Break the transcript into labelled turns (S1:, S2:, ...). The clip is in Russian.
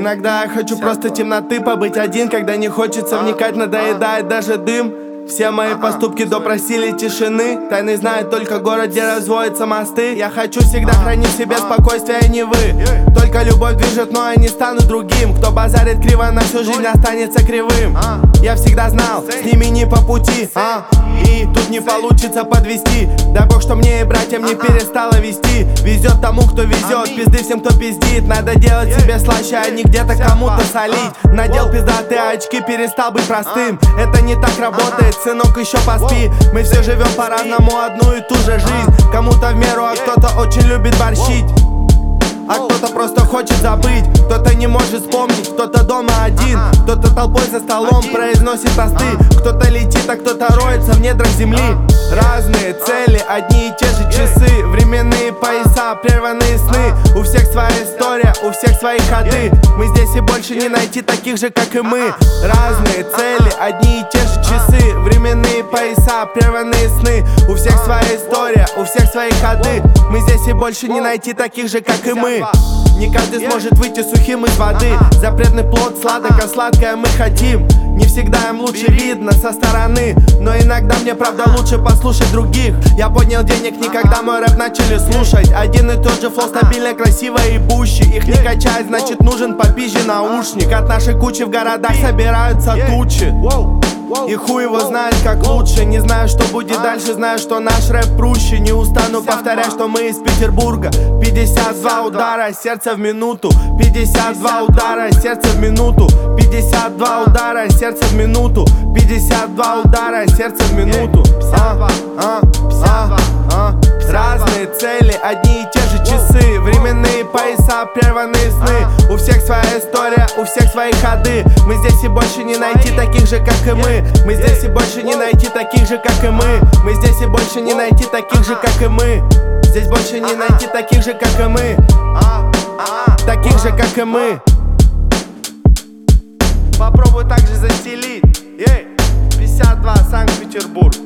S1: Иногда я хочу просто темноты, побыть один, когда не хочется вникать, надоедает даже дым. Все мои поступки допросили тишины. Тайны знает только город, где разводятся мосты. Я хочу всегда хранить в себе спокойствие, а не вы. Только любовь движет, но я не стану другим. Кто базарит криво, на всю жизнь останется кривым. Я всегда знал, с ними не по пути, и тут не получится подвести. Дай Бог, что мне и братьям не перестало вести. Везет тому, кто везет, пизды всем, кто пиздит. Надо делать себе слаще, а не где-то кому-то солить. Надел пиздатые очки, перестал быть простым. Это не так работает, сынок, еще поспи. Мы все живем по-разному, одну и ту же жизнь. Кому-то в меру, а кто-то очень любит борщить. А кто-то просто хочет забыть, кто-то не может вспомнить, кто-то дома один, кто-то толпой за столом произносит тосты, кто-то летит, а кто-то роется в недрах земли. Разные цели, одни и те же часы, временные пояса, прерванные сны. У всех своя история, у всех свои ходы. Мы здесь и больше не найти таких же, как и мы. Разные цели, одни и те же часы, временные пояса, прерванные сны. У всех своя история, у всех свои ходы. Мы здесь и больше не найти таких же, как и мы. Не каждый сможет выйти сухим из воды. Запретный плод сладок, а сладкое мы хотим. Не всегда им лучше видно со стороны, но иногда мне правда лучше послушать других. Я поднял денег не когда мой рэп начали слушать. Один и тот же флоу, стабильно, красиво и бущи. Их не качать, значит нужен попизже наушник. От нашей кучи в городах собираются тучи. И хуй его знает как лучше. Не знаю, что будет дальше, знаю, что наш рэп прущий. Не устану повторять, что мы из Петербурга. 52 удара, сердце в минуту. 52 удара, сердце в минуту. 52 удара, сердце в минуту. 52 удара, сердце в минуту. Разные цели, одни и те же часы, временные пояса, прерванные сны. У всех своя история, у всех свои ходы. Мы здесь и больше не найти таких же, как и мы. Мы здесь и больше не найти таких же, как и мы. Мы здесь и больше не найти таких же, как и мы. Здесь больше не найти таких же, как и мы. Таких же, как и мы. Попробуй также застелить. 52, Санкт-Петербург.